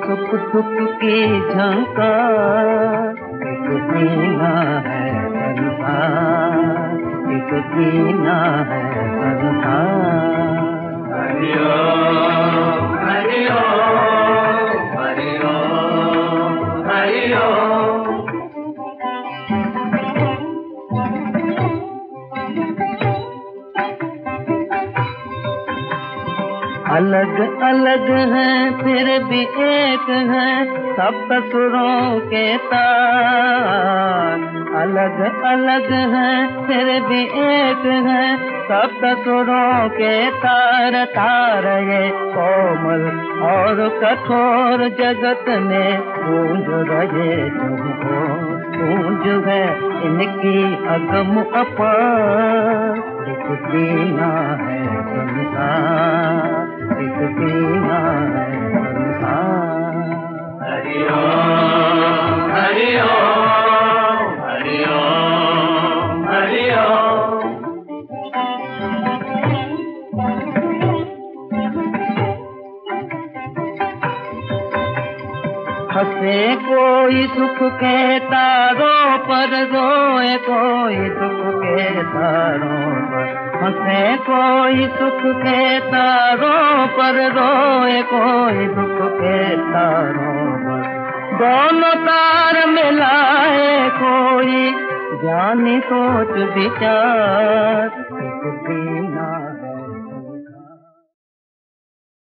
सुख दुख की झंकार, एक जीना है संसार, एक जीना है संसार। हरि ओम हरि ओम हरि ओम हरि ओम। अलग अलग हैं फिर भी एक हैं सप्त सुरों के तार, अलग अलग हैं फिर भी एक हैं सप्त सुरों के तार। तार ये कोमल और कठोर जगत में गूंज रहे तुमको, गूंज है इनकी अगम अपार। एक जीना है संसार, एक जीना है संसार। हरि ओम हरि ओम हरि ओम हरि ओम। हंसे कोई सुख के तारों पर, रोए कोई दुख के तारों पर। हंसे कोई सुख के तारों पर, रोए कोई दुख के तारों पर। दोनों तार मिलाए कोई जानी सोच विचार, एक जीना